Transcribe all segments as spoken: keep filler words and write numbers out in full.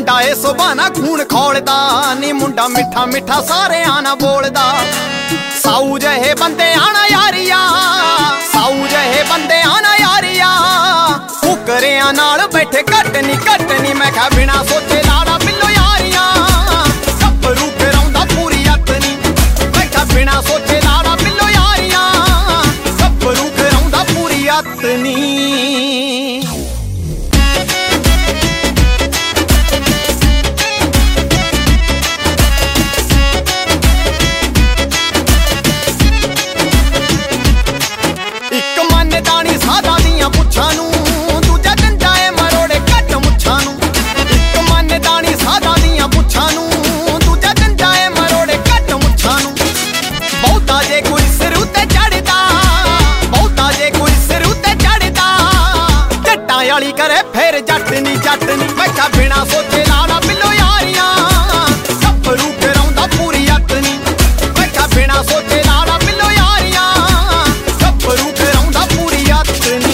मुंडा ए सुबाना खून खोलदा नी मुंडा मिठा मिठा सारे आना बोलदा साऊ जहे बंदे आना यारिया साऊ जहे बंदे आना यारिया कुकरियां नाल बैठे घट नी घट नी मैं कहा बिना सोचे लाड़ा बिल्लो यारियां गब्बरू फिराउंदा पूरी अत नी मैं कहा बिना सोचे लाड़ा बिल्लो यारियां गब्बरू फिराउंदा पूरी अत नी। करे फिर जट नी जट नी बैठा बिना सोचे लाड़ा बिल्लो यारियां गब्बरू फिराउंदा पूरी अत नी बैठा बिना सोचे लाड़ा बिल्लो यारियां गब्बरू फिराउंदा पूरी अत नी।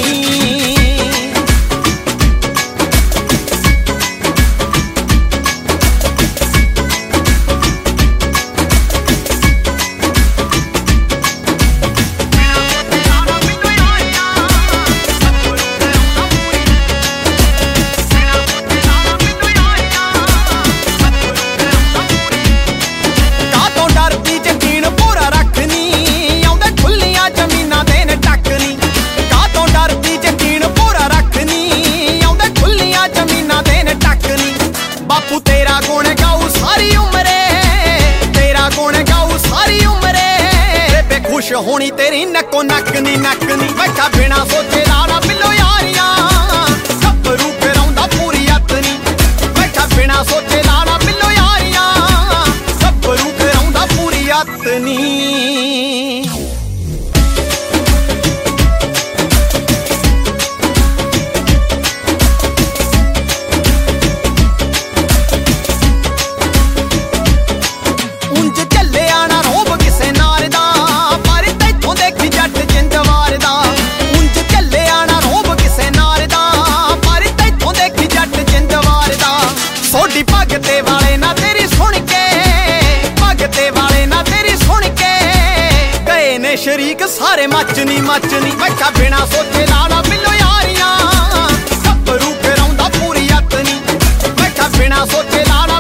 बापू तेरा गुण गाऊ सारी उमरे तेरा गुण गाऊ सारी उमरे बेबे खुश होनी तेरी नको नक नी नक नी बैठा बिना सोचे लाड़ा बिल्लो यारियां गब्बरू फिराउंदा पूरी अत नी बैठा बिना सोचे लाड़ा बिल्लो यारियां गब्बरू फिराउंदा पूरी अत नी। भगते वाले ना तेरी सुन के भगते वाले ना तेरी सुन के गए ने शरीक सारे मचनी मचनी बैठा बिना सोचे लाड़ा बिल्लो यारियां गब्बरू फिराउंदा पूरी अत नी बैठा बिना सोचे लाड़ा